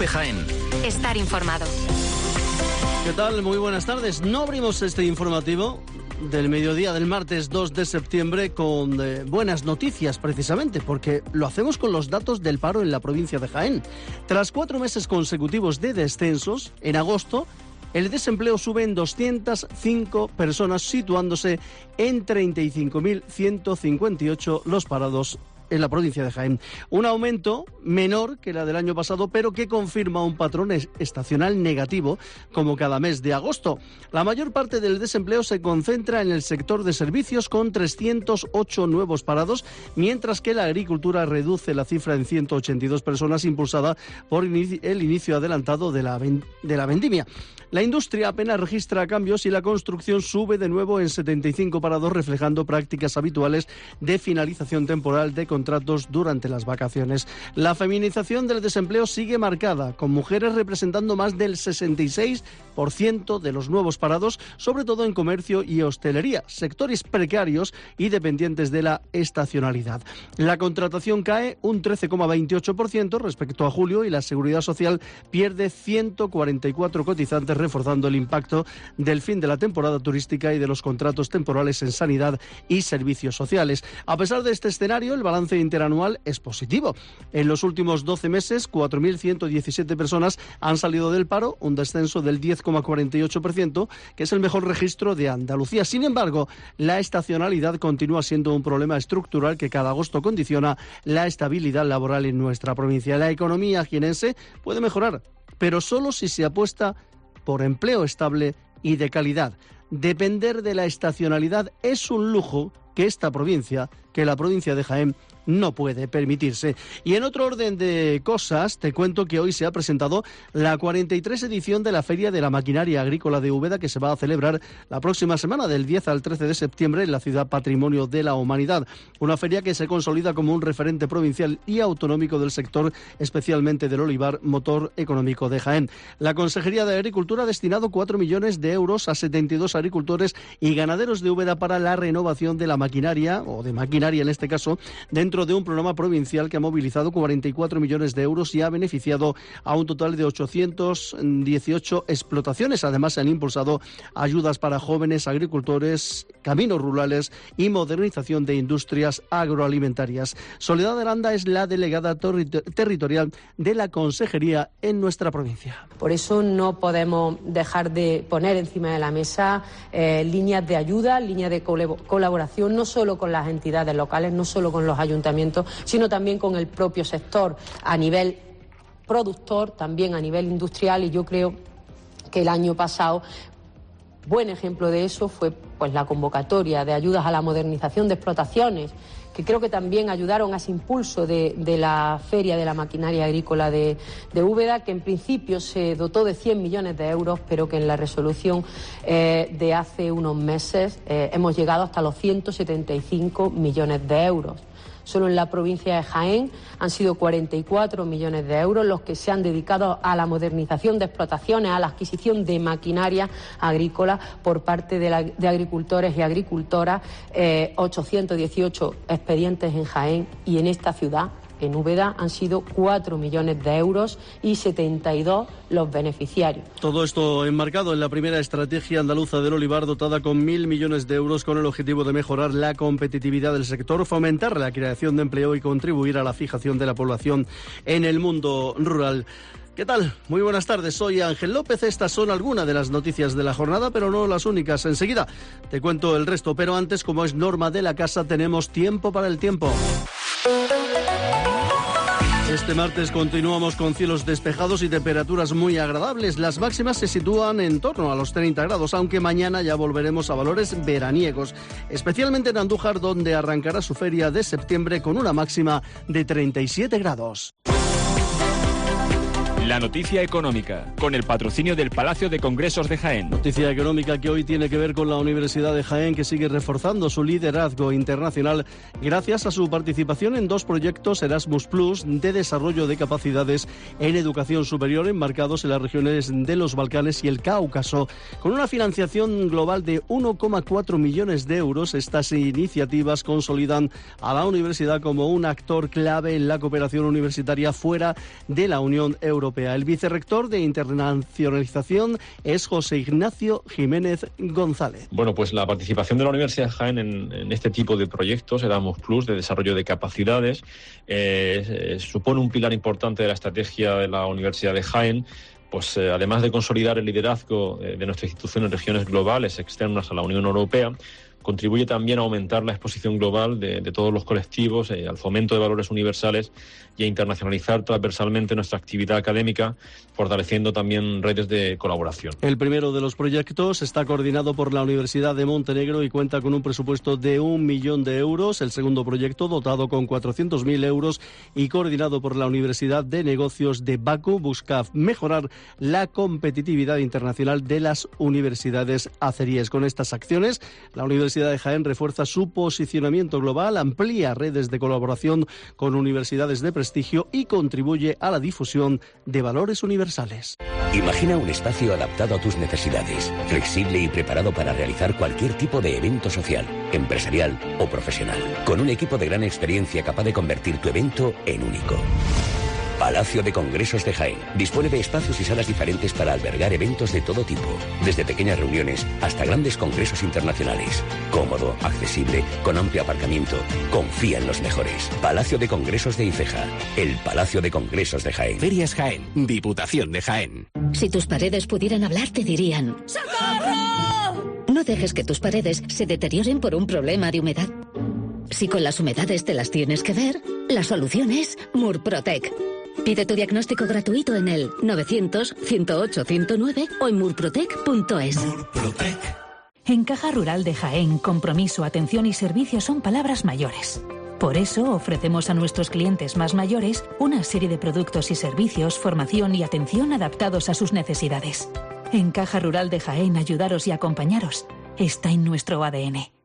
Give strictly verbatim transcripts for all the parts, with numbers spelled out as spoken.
COPE Jaén. Estar informado. ¿Qué tal? Muy buenas tardes. No abrimos este informativo del mediodía del martes dos de septiembre con eh, buenas noticias, precisamente, porque lo hacemos con los datos del paro en la provincia de Jaén. Tras cuatro meses consecutivos de descensos, en agosto el desempleo sube en doscientas cinco personas, situándose en treinta y cinco mil ciento cincuenta y ocho los parados en la provincia de Jaén. Un aumento menor que la del año pasado, pero que confirma un patrón estacional negativo, como cada mes de agosto. La mayor parte del desempleo se concentra en el sector de servicios, con trescientos ocho nuevos parados, mientras que la agricultura reduce la cifra en ciento ochenta y dos personas, impulsada por el inicio adelantado de la, de la vendimia. La industria apenas registra cambios y la construcción sube de nuevo en setenta y cinco parados, reflejando prácticas habituales de finalización temporal de contratos durante las vacaciones. La feminización del desempleo sigue marcada, con mujeres representando más del sesenta y seis por ciento de los nuevos parados, sobre todo en comercio y hostelería, sectores precarios y dependientes de la estacionalidad. La contratación cae un trece coma veintiocho por ciento respecto a julio y la Seguridad Social pierde ciento cuarenta y cuatro cotizantes, reforzando el impacto del fin de la temporada turística y de los contratos temporales en sanidad y servicios sociales. A pesar de este escenario, el balance interanual es positivo. En los últimos doce meses, cuatro mil ciento diecisiete personas han salido del paro, un descenso del diez coma cuarenta y ocho por ciento, que es el mejor registro de Andalucía. Sin embargo, la estacionalidad continúa siendo un problema estructural que cada agosto condiciona la estabilidad laboral en nuestra provincia. La economía jienense puede mejorar, pero solo si se apuesta por empleo estable y de calidad. Depender de la estacionalidad es un lujo que esta provincia, que la provincia de Jaén, no puede permitirse. Y en otro orden de cosas, te cuento que hoy se ha presentado la cuarenta y tres edición de la Feria de la Maquinaria Agrícola de Úbeda, que se va a celebrar la próxima semana, del diez al trece de septiembre, en la ciudad Patrimonio de la Humanidad. Una feria que se consolida como un referente provincial y autonómico del sector, especialmente del olivar, motor económico de Jaén. La Consejería de Agricultura ha destinado cuatro millones de euros a setenta y dos agricultores y ganaderos de Úbeda para la renovación de la maquinaria, o de maquinaria en este caso, dentro de un programa provincial que ha movilizado cuarenta y cuatro millones de euros y ha beneficiado a un total de ochocientas dieciocho explotaciones. Además, se han impulsado ayudas para jóvenes agricultores, caminos rurales y modernización de industrias agroalimentarias. Soledad Aranda es la delegada ter- territorial de la Consejería en nuestra provincia. Por eso no podemos dejar de poner encima de la mesa eh, líneas de ayuda, líneas de colaboración, no solo con las entidades locales, no solo con los ayuntamientos, sino también con el propio sector a nivel productor, también a nivel industrial, y yo creo que el año pasado buen ejemplo de eso fue pues la convocatoria de ayudas a la modernización de explotaciones, que creo que también ayudaron a ese impulso de, de la Feria de la Maquinaria Agrícola de, de Úbeda, que en principio se dotó de cien millones de euros, pero que en la resolución eh, de hace unos meses eh, hemos llegado hasta los ciento setenta y cinco millones de euros. Solo en la provincia de Jaén han sido cuarenta y cuatro millones de euros los que se han dedicado a la modernización de explotaciones, a la adquisición de maquinaria agrícola por parte de, la, de agricultores y agricultoras, eh, ochocientos dieciocho expedientes en Jaén, y en esta ciudad, en Úbeda, han sido cuatro millones de euros y setenta y dos los beneficiarios. Todo esto enmarcado en la primera estrategia andaluza del olivar, dotada con mil millones de euros, con el objetivo de mejorar la competitividad del sector, fomentar la creación de empleo y contribuir a la fijación de la población en el mundo rural. ¿Qué tal? Muy buenas tardes, soy Ángel López. Estas son algunas de las noticias de la jornada, pero no las únicas. Enseguida te cuento el resto, pero antes, como es norma de la casa, tenemos tiempo para el tiempo. Este martes continuamos con cielos despejados y temperaturas muy agradables. Las máximas se sitúan en torno a los treinta grados, aunque mañana ya volveremos a valores veraniegos, especialmente en Andújar, donde arrancará su feria de septiembre con una máxima de treinta y siete grados. La noticia económica, con el patrocinio del Palacio de Congresos de Jaén. Noticia económica que hoy tiene que ver con la Universidad de Jaén, que sigue reforzando su liderazgo internacional gracias a su participación en dos proyectos Erasmus Plus de desarrollo de capacidades en educación superior enmarcados en las regiones de los Balcanes y el Cáucaso. Con una financiación global de uno coma cuatro millones de euros, estas iniciativas consolidan a la universidad como un actor clave en la cooperación universitaria fuera de la Unión Europea. Europea. El vicerrector de Internacionalización es José Ignacio Jiménez González. Bueno, pues la participación de la Universidad de Jaén en, en este tipo de proyectos, Erasmus Plus, de desarrollo de capacidades, eh, eh, supone un pilar importante de la estrategia de la Universidad de Jaén. Pues eh, además de consolidar el liderazgo eh, de nuestra institución en regiones globales externas a la Unión Europea, contribuye también a aumentar la exposición global de, de todos los colectivos, eh, al fomento de valores universales y a internacionalizar transversalmente nuestra actividad académica, fortaleciendo también redes de colaboración. El primero de los proyectos está coordinado por la Universidad de Montenegro y cuenta con un presupuesto de un millón de euros. El segundo proyecto, dotado con cuatrocientos mil euros y coordinado por la Universidad de Negocios de Bakú, busca mejorar la competitividad internacional de las universidades azeríes. Con estas acciones, la Universidad de Jaén refuerza su posicionamiento global, amplía redes de colaboración con universidades de prestigio y contribuye a la difusión de valores universales. Imagina un espacio adaptado a tus necesidades, flexible y preparado para realizar cualquier tipo de evento social, empresarial o profesional, con un equipo de gran experiencia capaz de convertir tu evento en único. Palacio de Congresos de Jaén dispone de espacios y salas diferentes para albergar eventos de todo tipo, desde pequeñas reuniones hasta grandes congresos internacionales. Cómodo, accesible, con amplio aparcamiento. Confía en los mejores. Palacio de Congresos de Ifeja, el Palacio de Congresos de Jaén. Ferias Jaén, Diputación de Jaén. Si tus paredes pudieran hablar, te dirían: ¡socorro! No dejes que tus paredes se deterioren por un problema de humedad. Si con las humedades te las tienes que ver, la solución es Murprotec. Pide tu diagnóstico gratuito en el novecientos, ciento ocho, ciento nueve o en murprotec punto es. Murprotec. En Caja Rural de Jaén, compromiso, atención y servicio son palabras mayores. Por eso ofrecemos a nuestros clientes más mayores una serie de productos y servicios, formación y atención adaptados a sus necesidades. En Caja Rural de Jaén, ayudaros y acompañaros está en nuestro A D N.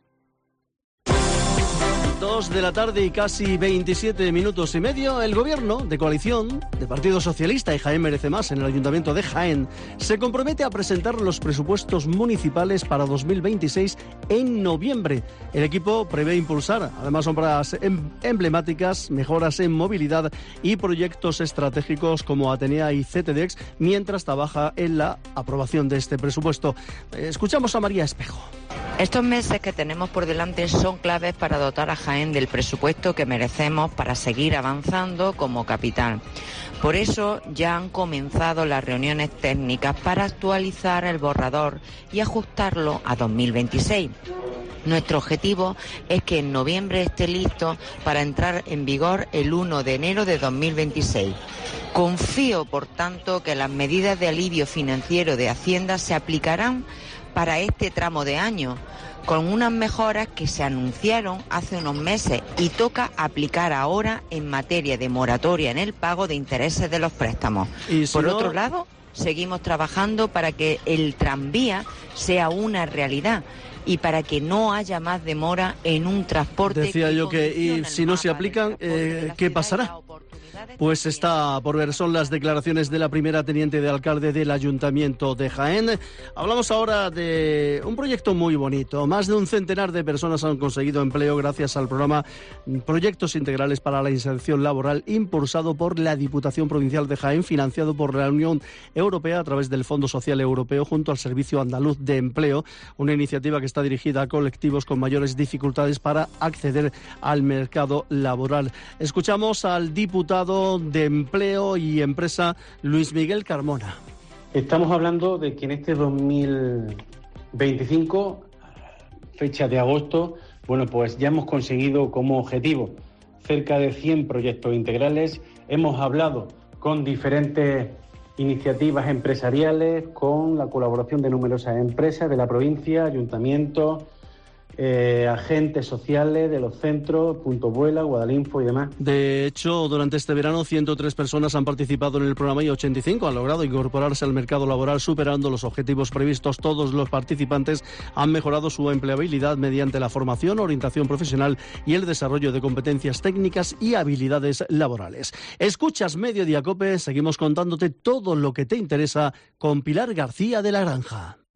Dos de la tarde y casi veintisiete minutos y medio. El gobierno de coalición de Partido Socialista y Jaén Merece Más en el Ayuntamiento de Jaén se compromete a presentar los presupuestos municipales para dos mil veintiséis en noviembre. El equipo prevé impulsar, además, obras emblemáticas, mejoras en movilidad y proyectos estratégicos como Atenea y C T D E X, mientras trabaja en la aprobación de este presupuesto. Escuchamos a María Espejo. Estos meses que tenemos por delante son claves para dotar a Jaén del presupuesto que merecemos para seguir avanzando como capital. Por eso ya han comenzado las reuniones técnicas para actualizar el borrador y ajustarlo a dos mil veintiséis. Nuestro objetivo es que en noviembre esté listo para entrar en vigor el uno de enero de dos mil veintiséis. Confío, por tanto, que las medidas de alivio financiero de Hacienda se aplicarán para este tramo de año, con unas mejoras que se anunciaron hace unos meses y toca aplicar ahora en materia de moratoria en el pago de intereses de los préstamos. Y si Por no... otro lado, seguimos trabajando para que el tranvía sea una realidad y para que no haya más demora en un transporte. Decía yo que y si no se aplican, eh, ¿qué pasará? Pues está por ver, son las declaraciones de la primera teniente de alcalde del Ayuntamiento de Jaén. Hablamos ahora de un proyecto muy bonito. Más de un centenar de personas han conseguido empleo gracias al programa Proyectos Integrales para la Inserción Laboral, impulsado por la Diputación Provincial de Jaén, financiado por la Unión Europea a través del Fondo Social Europeo junto al Servicio Andaluz de Empleo, una iniciativa que está dirigida a colectivos con mayores dificultades para acceder al mercado laboral. Escuchamos al diputado de Empleo y Empresa, Luis Miguel Carmona. Estamos hablando de que en este dos mil veinticinco, fecha de agosto, bueno, pues ya hemos conseguido como objetivo cerca de cien proyectos integrales. Hemos hablado con diferentes iniciativas empresariales, con la colaboración de numerosas empresas de la provincia, ayuntamientos, Eh, agentes sociales de los centros, Punto Vuela, Guadalinfo y demás. De hecho, durante este verano ciento tres personas han participado en el programa y ochenta y cinco han logrado incorporarse al mercado laboral superando los objetivos previstos. Todos los participantes han mejorado su empleabilidad mediante la formación, orientación profesional y el desarrollo de competencias técnicas y habilidades laborales. Escuchas Mediodía Cope, seguimos contándote todo lo que te interesa con Pilar García de la Granja.